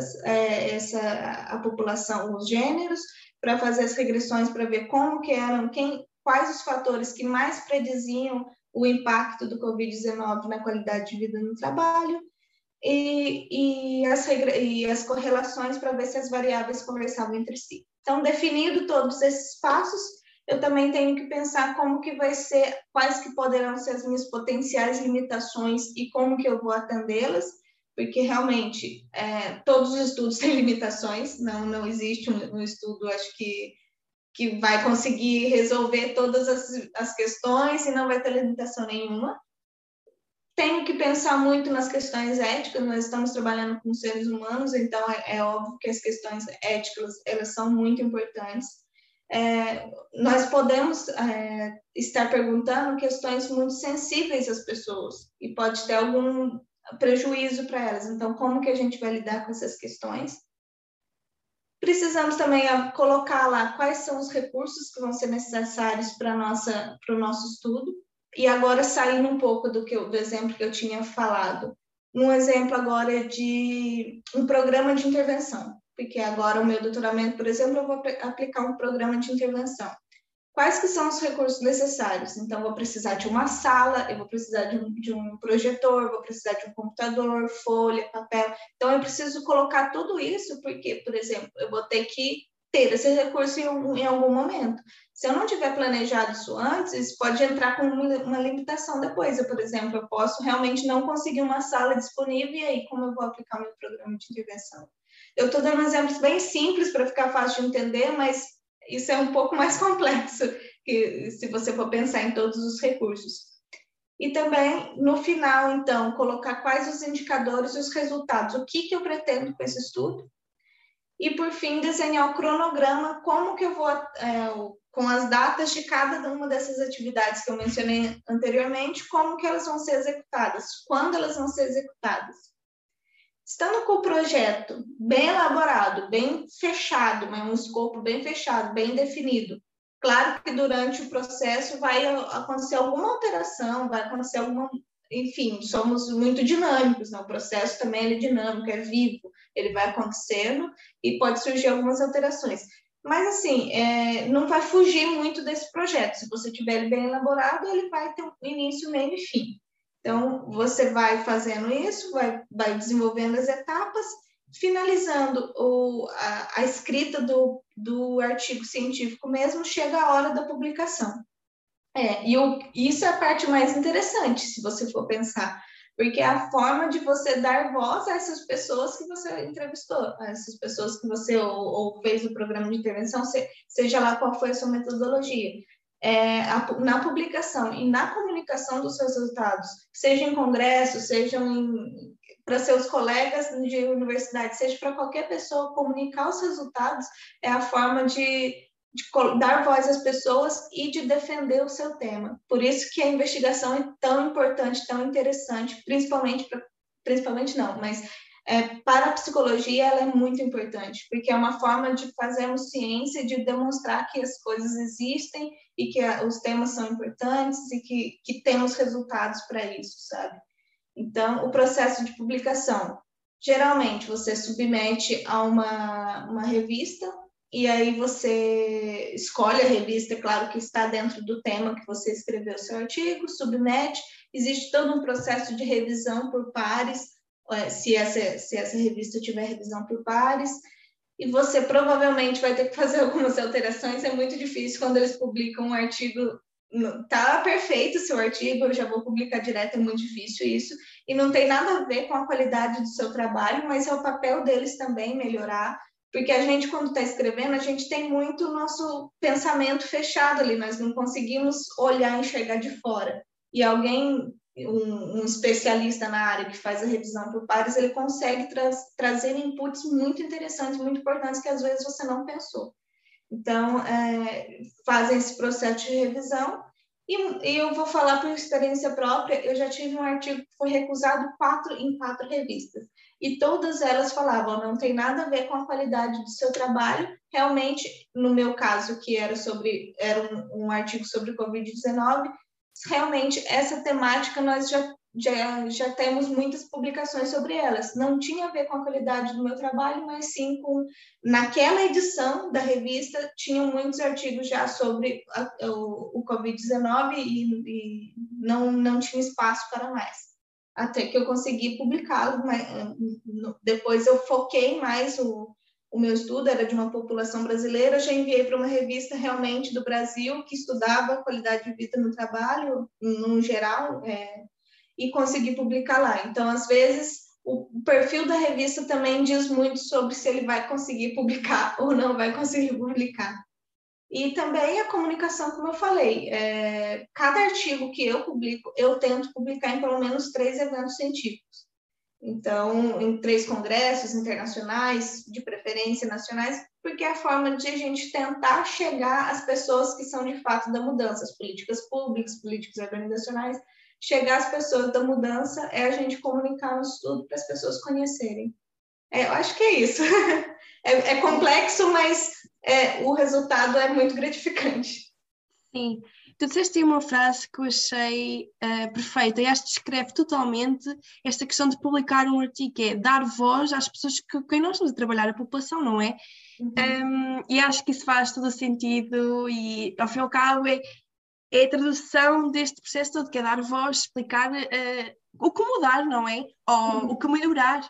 a população, os gêneros, para fazer as regressões, para ver como que eram, quais os fatores que mais prediziam o impacto do Covid-19 na qualidade de vida no trabalho, e as correlações para ver se as variáveis conversavam entre si. Então, definido todos esses passos, eu também tenho que pensar como que vai ser, quais que poderão ser as minhas potenciais limitações e como que eu vou atendê-las, porque realmente todos os estudos têm limitações, não existe um estudo, acho que vai conseguir resolver todas as questões e não vai ter limitação nenhuma. Tenho que pensar muito nas questões éticas, nós estamos trabalhando com seres humanos, então é óbvio que as questões éticas, elas são muito importantes. Nós podemos estar perguntando questões muito sensíveis às pessoas e pode ter algum prejuízo para elas, então como que a gente vai lidar com essas questões? Precisamos também colocar lá quais são os recursos que vão ser necessários para o nosso estudo. E agora, saindo um pouco do exemplo que eu tinha falado, um exemplo agora de um programa de intervenção, porque agora o meu doutoramento, por exemplo, eu vou aplicar um programa de intervenção. Quais que são os recursos necessários? Então, eu vou precisar de uma sala, eu vou precisar de um projetor, vou precisar de um computador, folha, papel. Então, eu preciso colocar tudo isso porque, por exemplo, eu vou ter que ter esse recurso em algum momento. Se eu não tiver planejado isso antes, isso pode entrar com uma limitação depois. Por exemplo, eu posso realmente não conseguir uma sala disponível e aí como eu vou aplicar o meu programa de intervenção? Eu estou dando exemplos bem simples para ficar fácil de entender, mas isso é um pouco mais complexo, que se você for pensar em todos os recursos. E também, no final, então, colocar quais os indicadores e os resultados, o que eu pretendo com esse estudo. E, por fim, desenhar o cronograma, como que eu vou, com as datas de cada uma dessas atividades que eu mencionei anteriormente, como que elas vão ser executadas, quando elas vão ser executadas. Estando com o projeto bem elaborado, bem fechado, um escopo bem fechado, bem definido, claro que durante o processo vai acontecer alguma alteração, vai acontecer alguma... Enfim, somos muito dinâmicos, né? O processo também é dinâmico, é vivo, ele vai acontecendo e pode surgir algumas alterações. Mas, assim, não vai fugir muito desse projeto. Se você tiver ele bem elaborado, ele vai ter um início, meio e fim. Então, você vai fazendo isso, vai desenvolvendo as etapas, finalizando a escrita do artigo científico mesmo, chega a hora da publicação. Isso é a parte mais interessante, se você for pensar, porque é a forma de você dar voz a essas pessoas que você entrevistou, a essas pessoas que você ou fez o programa de intervenção, seja lá qual foi a sua metodologia. Na publicação e na comunicação dos seus resultados, seja em congressos, seja para seus colegas de universidade, seja para qualquer pessoa, comunicar os resultados é a forma de dar voz às pessoas e de defender o seu tema. Por isso que a investigação é tão importante, tão interessante, principalmente não, mas para a psicologia ela é muito importante, porque é uma forma de fazermos ciência, de demonstrar que as coisas existem e que os temas são importantes e que temos resultados para isso, sabe? Então, o processo de publicação, geralmente você submete a uma revista, e aí você escolhe a revista, é claro que está dentro do tema que você escreveu o seu artigo, submete, existe todo um processo de revisão por pares, se essa revista tiver revisão por pares, e você provavelmente vai ter que fazer algumas alterações, é muito difícil quando eles publicam um artigo, tá perfeito o seu artigo, eu já vou publicar direto, é muito difícil isso, e não tem nada a ver com a qualidade do seu trabalho, mas é o papel deles também melhorar, porque a gente, quando está escrevendo, a gente tem muito o nosso pensamento fechado ali, nós não conseguimos olhar e enxergar de fora. E alguém, um especialista na área que faz a revisão por pares, ele consegue trazer inputs muito interessantes, muito importantes, que às vezes você não pensou. Então, fazem esse processo de revisão, e eu vou falar por experiência própria, eu já tive um artigo que foi recusado em 4 revistas, e todas elas falavam, não tem nada a ver com a qualidade do seu trabalho, realmente, no meu caso, que era um artigo sobre Covid-19, realmente, essa temática nós já temos muitas publicações sobre elas. Não tinha a ver com a qualidade do meu trabalho, mas sim naquela edição da revista, tinham muitos artigos já sobre o Covid-19 e não tinha espaço para mais. Até que eu consegui publicá-lo, depois eu foquei mais o meu estudo, era de uma população brasileira, já enviei para uma revista realmente do Brasil, que estudava a qualidade de vida no trabalho, no geral, e consegui publicar lá. Então, às vezes, o perfil da revista também diz muito sobre se ele vai conseguir publicar ou não vai conseguir publicar. E também a comunicação, como eu falei, cada artigo que eu publico, eu tento publicar em pelo menos 3 eventos científicos. Então, em 3 congressos internacionais, de preferência nacionais, porque é a forma de a gente tentar chegar às pessoas que são de fato da mudança, as políticas públicas, políticas organizacionais, chegar às pessoas da mudança é a gente comunicar o estudo para as pessoas conhecerem. Eu acho que é isso. É complexo, mas o resultado é muito gratificante. Sim, tu disseste aí uma frase que eu achei perfeita e acho que descreve totalmente esta questão de publicar um artigo, que é dar voz às pessoas que quem nós estamos a trabalhar, a população, não é? Uhum. E acho que isso faz todo o sentido e, ao fim e ao cabo, é a tradução deste processo todo, que é dar voz, explicar o que mudar, não é? Ou o que melhorar.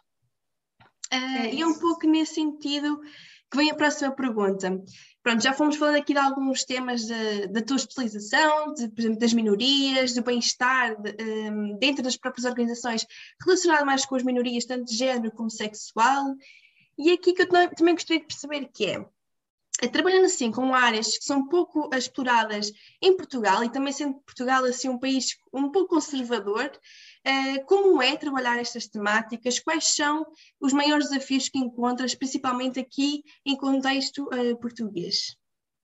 E é um pouco nesse sentido que vem a próxima pergunta. Pronto, já fomos falando aqui de alguns temas da tua especialização, por exemplo, das minorias, do bem-estar dentro das próprias organizações, relacionado mais com as minorias, tanto de género como sexual. E aqui que eu também gostaria de perceber que é, trabalhando assim com áreas que são pouco exploradas em Portugal e também sendo Portugal assim um país um pouco conservador, como é trabalhar estas temáticas? Quais são os maiores desafios que encontras, principalmente aqui em contexto português?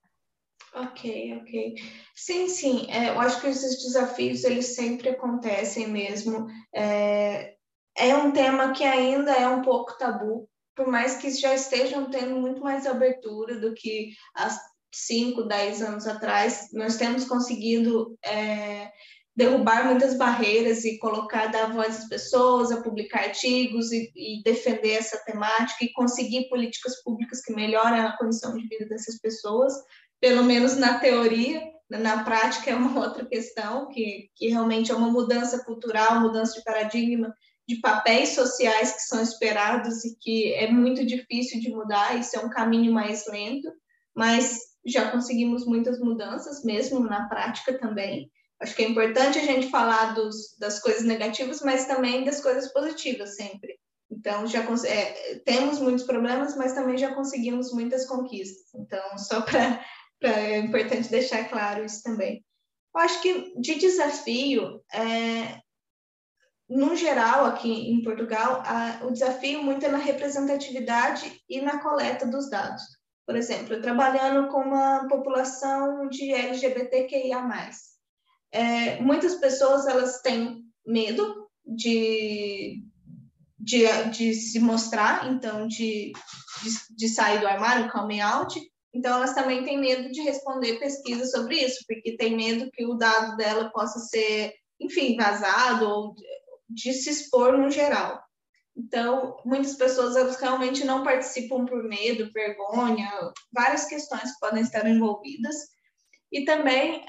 Ok. Sim, eu acho que esses desafios, eles sempre acontecem mesmo. É um tema que ainda é um pouco tabu, por mais que já estejam tendo muito mais abertura do que há 5, 10 anos atrás. Nós temos conseguido derrubar muitas barreiras e dar voz às pessoas, a publicar artigos e defender essa temática e conseguir políticas públicas que melhorem a condição de vida dessas pessoas, pelo menos na teoria. Na prática é uma outra questão, que realmente é uma mudança cultural, mudança de paradigma, de papéis sociais que são esperados e que é muito difícil de mudar. Isso é um caminho mais lento, mas já conseguimos muitas mudanças mesmo na prática também. Acho que é importante a gente falar das coisas negativas, mas também das coisas positivas sempre. Então, temos muitos problemas, mas também já conseguimos muitas conquistas. Então, é importante deixar claro isso também. Eu acho que de desafio, no geral, aqui em Portugal, o desafio muito é na representatividade e na coleta dos dados. Por exemplo, trabalhando com uma população de LGBTQIA+. Muitas pessoas elas têm medo de se mostrar, então de sair do armário, coming out. Então, elas também têm medo de responder pesquisas sobre isso, porque tem medo que o dado dela possa ser, enfim, vazado ou de se expor no geral. Então, muitas pessoas elas realmente não participam por medo, vergonha, várias questões que podem estar envolvidas. E também,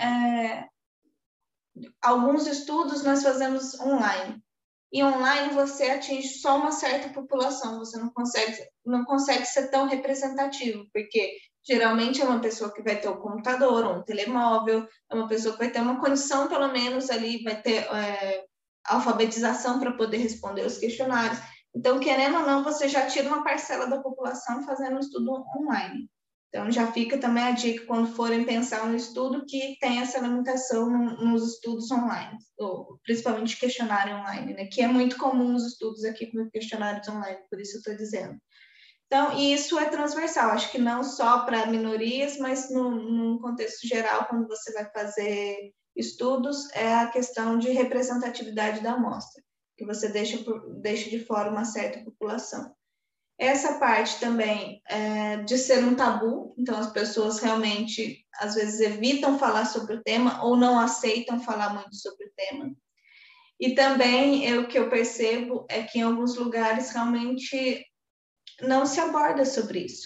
alguns estudos nós fazemos online. E online você atinge só uma certa população, você não consegue ser tão representativo, porque geralmente é uma pessoa que vai ter um computador ou um telemóvel, é uma pessoa que vai ter uma condição, pelo menos ali, vai ter alfabetização para poder responder os questionários. Então, querendo ou não, você já tira uma parcela da população fazendo um estudo online. Então, já fica também a dica, quando forem pensar no estudo, que tem essa limitação nos estudos online, ou principalmente questionário online, né? Que é muito comum os estudos aqui com questionários online, por isso eu estou dizendo. Então, e isso é transversal, acho que não só para minorias, mas num contexto geral, quando você vai fazer estudos, é a questão de representatividade da amostra, que você deixa de fora uma certa população. Essa parte também de ser um tabu, então as pessoas realmente, às vezes, evitam falar sobre o tema ou não aceitam falar muito sobre o tema. E também, o que eu percebo é que em alguns lugares realmente não se aborda sobre isso.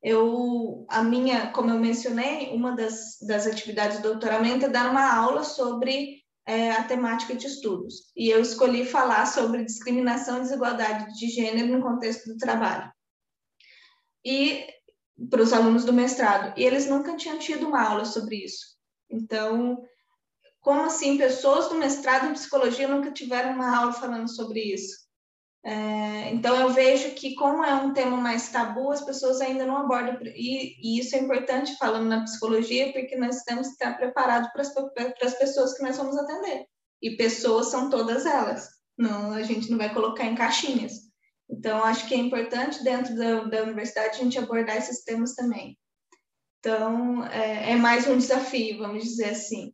Como eu mencionei, uma das atividades do doutoramento é dar uma aula sobre a temática de estudos. E eu escolhi falar sobre discriminação e desigualdade de gênero no contexto do trabalho. E para os alunos do mestrado. E eles nunca tinham tido uma aula sobre isso. Então, como assim pessoas do mestrado em psicologia nunca tiveram uma aula falando sobre isso? Então, eu vejo que, como é um tema mais tabu, as pessoas ainda não abordam, e isso é importante falando na psicologia, porque nós temos que estar preparados para as pessoas que nós vamos atender. E pessoas são todas elas, não, a gente não vai colocar em caixinhas. Então, acho que é importante, dentro da universidade, a gente abordar esses temas também. Então, é mais um desafio, vamos dizer assim.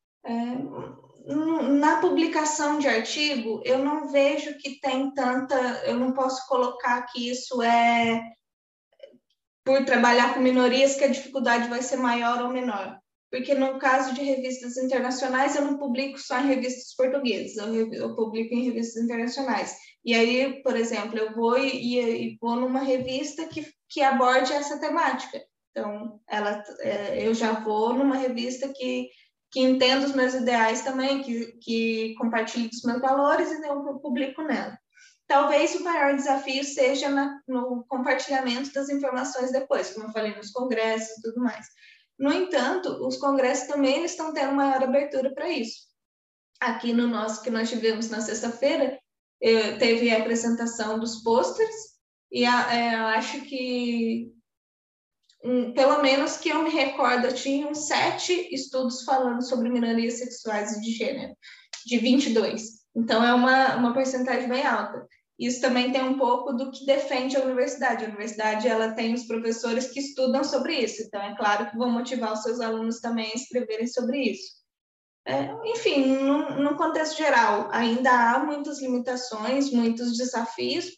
Na publicação de artigo, eu não vejo que tem eu não posso colocar que isso é por trabalhar com minorias que a dificuldade vai ser maior ou menor. Porque no caso de revistas internacionais, eu não publico só em revistas portuguesas, eu publico em revistas internacionais. E aí, por exemplo, eu vou vou numa revista que aborde essa temática. Então, eu já vou numa revista que entenda os meus ideais também, que compartilhe os meus valores, e eu publico nela. Talvez o maior desafio seja no compartilhamento das informações depois, como eu falei, nos congressos e tudo mais. No entanto, os congressos também estão tendo maior abertura para isso. Aqui no nosso, que nós tivemos na sexta-feira, teve a apresentação dos pôsteres, e eu acho que pelo menos que eu me recordo, tinham 7 estudos falando sobre minorias sexuais e de gênero, de 22. Então, é uma porcentagem bem alta. Isso também tem um pouco do que defende a universidade. A universidade, ela tem os professores que estudam sobre isso. Então, é claro que vão motivar os seus alunos também a escreverem sobre isso. Enfim, no contexto geral, ainda há muitas limitações, muitos desafios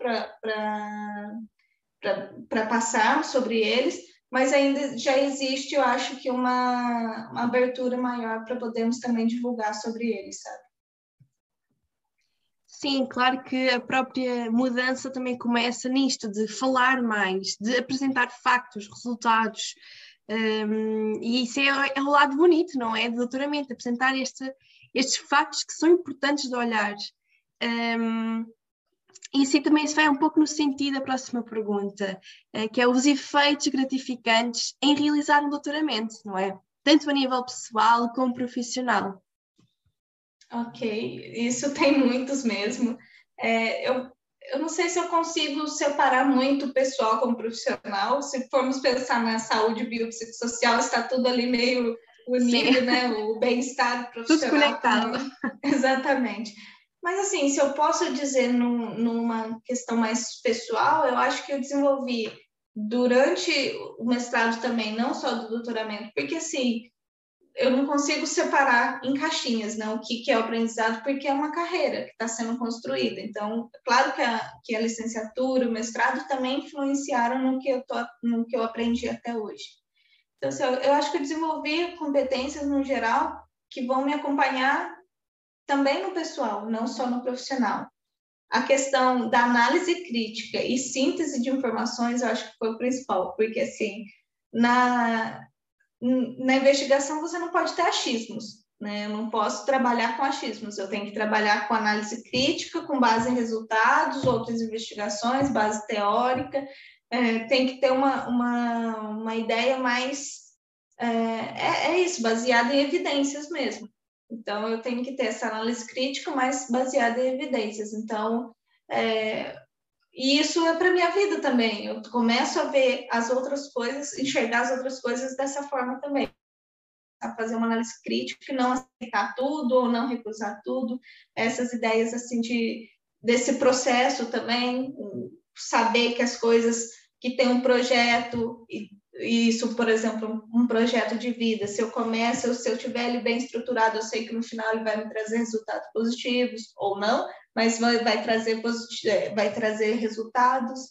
para passar sobre eles, mas ainda já existe, eu acho que uma abertura maior para podermos também divulgar sobre eles, sabe? Sim, claro que a própria mudança também começa nisto, de falar mais, de apresentar factos, resultados, e isso é o lado bonito, não é? Do doutoramento, apresentar estes factos que são importantes de olhar. E assim também se vai um pouco no sentido da próxima pergunta, que é os efeitos gratificantes em realizar um doutoramento, não é? Tanto a nível pessoal como profissional. Ok, isso tem muitos mesmo. Eu não sei se eu consigo separar muito o pessoal como profissional. Se formos pensar na saúde biopsicossocial, está tudo ali meio unido, né? O bem-estar profissional. Tudo conectado. Também. Exatamente. Mas, assim, se eu posso dizer numa questão mais pessoal, eu acho que eu desenvolvi durante o mestrado também, não só do doutoramento, porque, assim, eu não consigo separar em caixinhas, né, o que é o aprendizado, porque é uma carreira que está sendo construída. Então, claro que a licenciatura, o mestrado também influenciaram no que eu aprendi até hoje. Então, assim, eu acho que eu desenvolvi competências no geral que vão me acompanhar também no pessoal, não só no profissional. A questão da análise crítica e síntese de informações, eu acho que foi o principal, porque, assim, na investigação você não pode ter achismos, né? Eu não posso trabalhar com achismos, eu tenho que trabalhar com análise crítica, com base em resultados, outras investigações, base teórica, tem que ter uma ideia mais, isso, baseada em evidências mesmo. Então, eu tenho que ter essa análise crítica, mas baseada em evidências. Então, e isso é para minha vida também. Eu começo a ver as outras coisas, enxergar as outras coisas dessa forma também. A fazer uma análise crítica e não aceitar tudo ou não recusar tudo. Essas ideias assim desse processo também, saber que as coisas que tem um projeto, e isso, por exemplo, um projeto de vida, se eu começo, se eu tiver ele bem estruturado, eu sei que no final ele vai me trazer resultados positivos ou não, mas vai trazer resultados.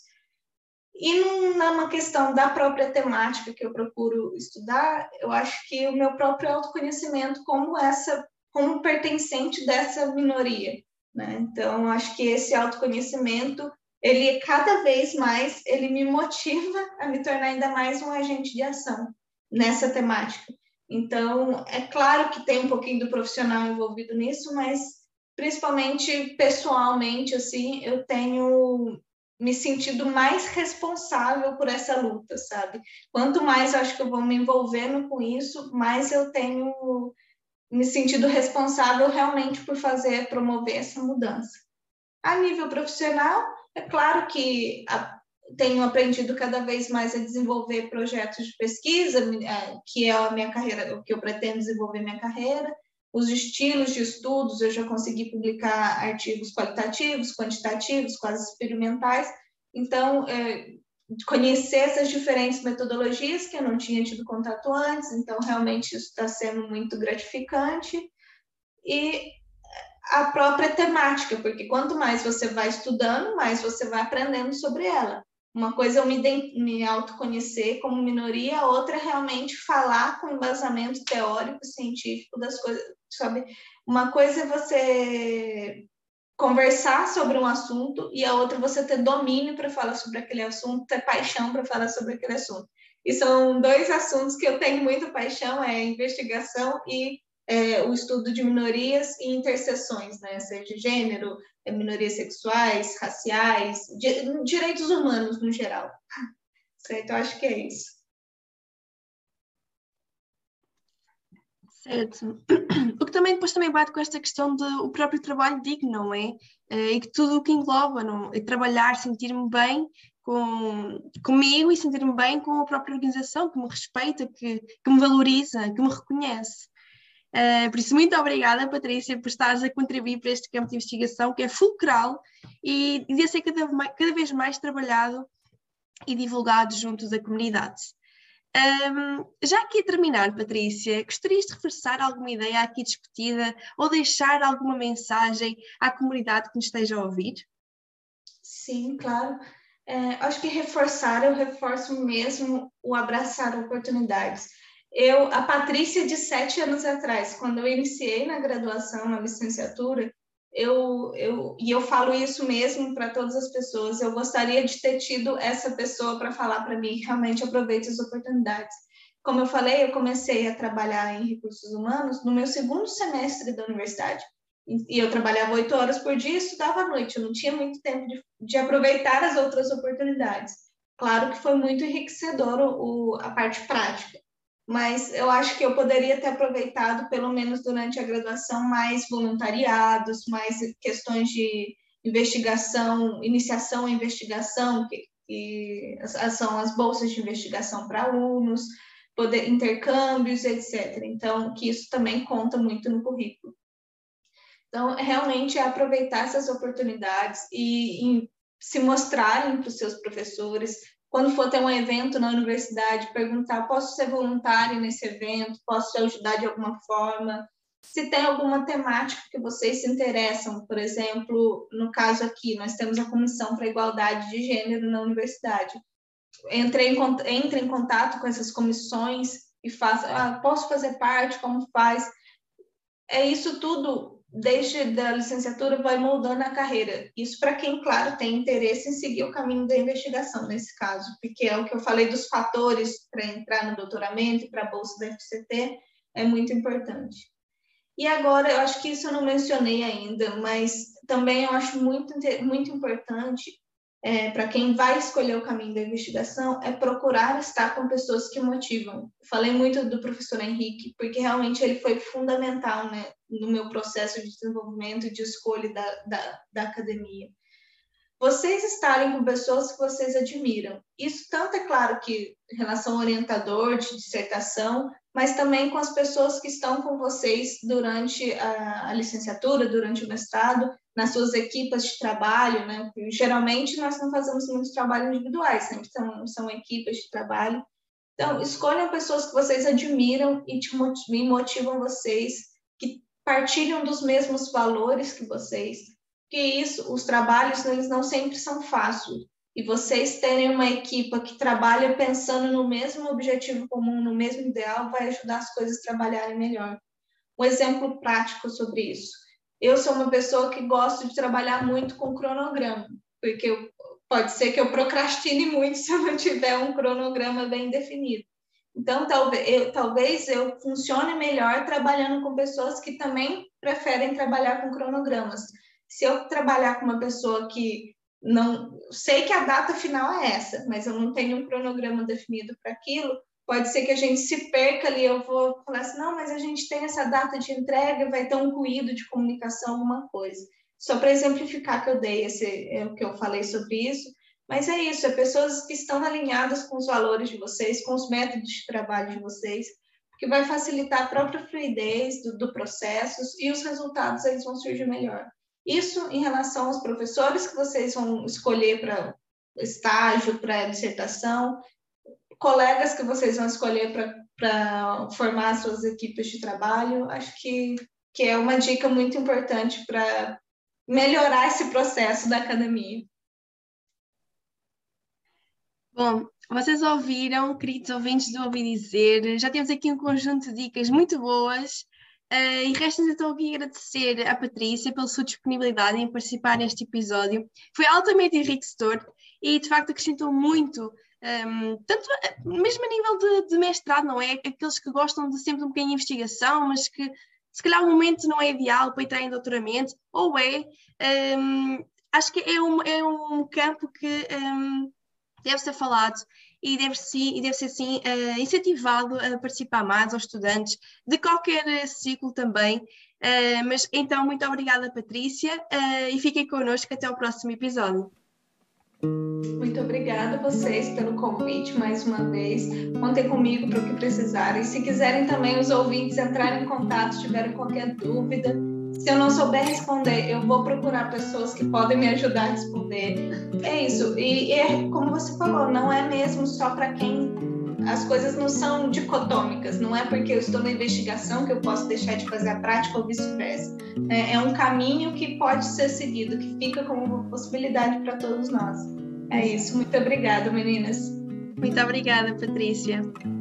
E numa questão da própria temática que eu procuro estudar, eu acho que o meu próprio autoconhecimento como pertencente dessa minoria, né? Então, acho que esse autoconhecimento, ele cada vez mais, ele me motiva a me tornar ainda mais um agente de ação nessa temática. Então, é claro que tem um pouquinho do profissional envolvido nisso, mas principalmente pessoalmente, assim, eu tenho me sentindo mais responsável por essa luta, sabe? Quanto mais eu acho que eu vou me envolvendo com isso, mais eu tenho me sentido responsável realmente por promover essa mudança. A nível profissional, é claro que tenho aprendido cada vez mais a desenvolver projetos de pesquisa, que é a minha carreira, o que eu pretendo desenvolver minha carreira. Os estilos de estudos, eu já consegui publicar artigos qualitativos, quantitativos, quase experimentais. Então, conhecer essas diferentes metodologias que eu não tinha tido contato antes, então realmente isso está sendo muito gratificante. E a própria temática, porque quanto mais você vai estudando, mais você vai aprendendo sobre ela. Uma coisa é eu me autoconhecer como minoria, a outra é realmente falar com embasamento teórico, científico das coisas, sabe? Uma coisa é você conversar sobre um assunto e a outra é você ter domínio para falar sobre aquele assunto, ter paixão para falar sobre aquele assunto. E são 2 assuntos que eu tenho muita paixão, é investigação e o estudo de minorias e interseções, né? Seja gênero, minorias sexuais, raciais, direitos humanos no geral. Certo, eu acho que é isso. Certo. O que também depois também bate com esta questão do próprio trabalho digno, não é? E que tudo o que engloba, não? E trabalhar, sentir-me bem comigo e sentir-me bem com a própria organização, que me respeita, que me valoriza, que me reconhece. Por isso, muito obrigada, Patrícia, por estares a contribuir para este campo de investigação que é fulcral e devia ser cada vez mais trabalhado e divulgado junto da comunidade. Já aqui a terminar, Patrícia, gostarias de reforçar alguma ideia aqui discutida ou deixar alguma mensagem à comunidade que nos esteja a ouvir? Sim, claro. Acho que eu reforço mesmo o abraçar oportunidades. A Patrícia de 7 anos atrás, quando eu iniciei na graduação, na licenciatura, e eu falo isso mesmo para todas as pessoas, eu gostaria de ter tido essa pessoa para falar para mim, realmente aproveite as oportunidades. Como eu falei, eu comecei a trabalhar em recursos humanos no meu segundo semestre da universidade, e eu trabalhava 8 horas por dia e estudava à noite, eu não tinha muito tempo de aproveitar as outras oportunidades. Claro que foi muito enriquecedor a parte prática, mas eu acho que eu poderia ter aproveitado, pelo menos durante a graduação, mais voluntariados, mais questões de investigação, iniciação à investigação, que são as bolsas de investigação para alunos, intercâmbios, etc. Então, que isso também conta muito no currículo. Então, realmente é aproveitar essas oportunidades e se mostrarem para os seus professores. Quando for ter um evento na universidade, perguntar, posso ser voluntário nesse evento? Posso te ajudar de alguma forma? Se tem alguma temática que vocês se interessam, por exemplo, no caso aqui, nós temos a Comissão para a Igualdade de Gênero na universidade. Entre em contato com essas comissões e faça, posso fazer parte, como faz? Isso tudo, desde a licenciatura, vai moldando a carreira. Isso para quem, claro, tem interesse em seguir o caminho da investigação, nesse caso, porque é o que eu falei dos fatores para entrar no doutoramento e para a bolsa da FCT, é muito importante. E agora, eu acho que isso eu não mencionei ainda, mas também eu acho muito importante, para quem vai escolher o caminho da investigação, é procurar estar com pessoas que motivam. Falei muito do professor Henrique, porque realmente ele foi fundamental, né, no meu processo de desenvolvimento e de escolha da academia. Vocês estarem com pessoas que vocês admiram. Isso tanto é claro que em relação ao orientador de dissertação, mas também com as pessoas que estão com vocês durante a licenciatura, durante o mestrado, nas suas equipes de trabalho, né? Geralmente nós não fazemos muitos trabalhos individuais, sempre são equipes de trabalho. Então, escolham pessoas que vocês admiram e motivam vocês, que partilham dos mesmos valores que vocês, porque os trabalhos, eles não sempre são fáceis. E vocês terem uma equipe que trabalha pensando no mesmo objetivo comum, no mesmo ideal, vai ajudar as coisas a trabalharem melhor. Um exemplo prático sobre isso. Eu sou uma pessoa que gosto de trabalhar muito com cronograma, porque pode ser que eu procrastine muito se eu não tiver um cronograma bem definido. Então, talvez eu funcione melhor trabalhando com pessoas que também preferem trabalhar com cronogramas. Se eu trabalhar com uma pessoa que não sei que a data final é essa, mas eu não tenho um cronograma definido para aquilo, pode ser que a gente se perca ali, eu vou falar assim, não, mas a gente tem essa data de entrega, vai ter um ruído de comunicação, alguma coisa. Só para exemplificar que eu dei o que eu falei sobre isso, mas é isso, é pessoas que estão alinhadas com os valores de vocês, com os métodos de trabalho de vocês, que vai facilitar a própria fluidez do processo e os resultados eles vão surgir melhor. Isso em relação aos professores que vocês vão escolher para estágio, para dissertação, colegas que vocês vão escolher para formar suas equipes de trabalho. Acho que é uma dica muito importante para melhorar esse processo da academia. Bom, vocês ouviram, queridos ouvintes do Ouvi Dizer, já temos aqui um conjunto de dicas muito boas. E resta-nos então aqui agradecer à Patrícia pela sua disponibilidade em participar neste episódio. Foi altamente enriquecedor e de facto acrescentou muito, tanto mesmo a nível de mestrado, não é? Aqueles que gostam de sempre um bocadinho de investigação, mas que se calhar o momento não é ideal para entrar em doutoramento, ou acho que é um campo que deve ser falado e deve ser sim incentivado a participar mais aos estudantes de qualquer ciclo também. Mas então, muito obrigada, Patrícia, e fiquem connosco até ao próximo episódio. Muito obrigada a vocês pelo convite mais uma vez. Contem comigo para o que precisarem. Se quiserem também os ouvintes entrarem em contato, se tiverem qualquer dúvida, se eu não souber responder, eu vou procurar pessoas que podem me ajudar a responder. É isso. E é como você falou, não é mesmo só para quem... As coisas não são dicotômicas, não é porque eu estou na investigação que eu posso deixar de fazer a prática ou vice-versa. É um caminho que pode ser seguido, que fica como uma possibilidade para todos nós. É isso. Muito obrigada, meninas. Muito obrigada, Patrícia.